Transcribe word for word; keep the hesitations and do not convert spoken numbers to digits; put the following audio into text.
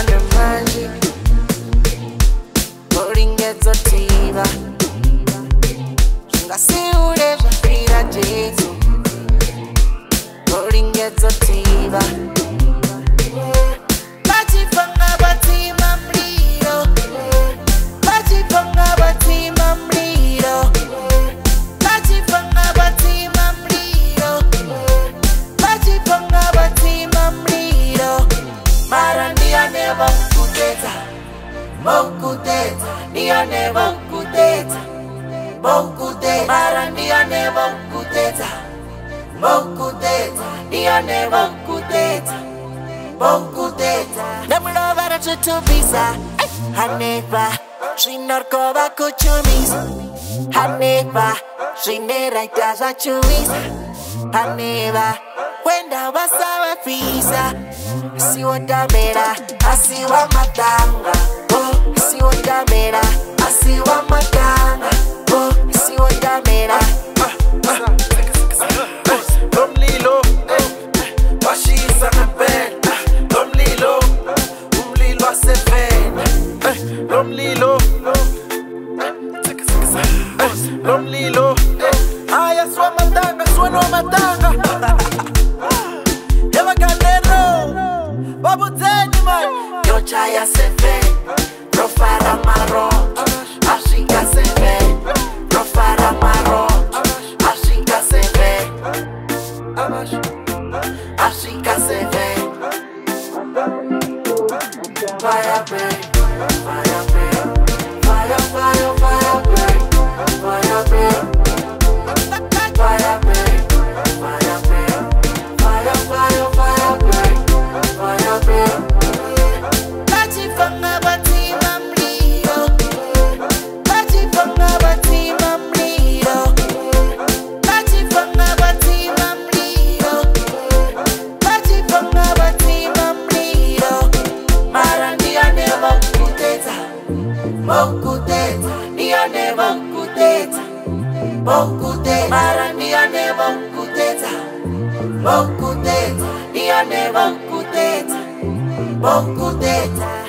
mane manje Moringezo tiva Zvingasiure zvafira Jesu Moringezo tiva Vachifanga vatima mlilo Vachifanga vatima mlilo Vachifanga vatima mlilo Vachifanga vatima mlilo Mara ndiane vokudeta Vokudeta Ndiane vokudeta Vokudeta Mara ndiane vokudeta Vokudeta Ndiane vokudeta Vokudeta Namulovara tutubisa Haneva Zvinorkova kuchumisa Haneva Zvineraita zvachuvisa Haneva Wenda wasavapisa Asiwo tamera Asiwa matanga Oh Asiwo tamera Asiwa matanga Oh Asiwo tamera Lomlilo Washisa ngempela Lomlilo Umlilo wasevena Lomlilo Lomlilo Aya suwa matanga Suwa no matanga Eva Candero Babu Zeni man Yochaya seve Profara maro Ashika seve Profara maro Ashika seve Ashika seve Fire break Fire break Fire fire fire break Fire break Fire break Fire break Fire fire fire break Fire break Vachifanga vatima mlilo Vachifanga vatima mlilo Vachifanga vatima mlilo Vachifanga vatima mlilo Mara ndiane vokudeta Vokudeta Ndiane vokudeta Vokudeta Mara ndiane vokudeta Vokudeta Ndiane vokudeta Vokudeta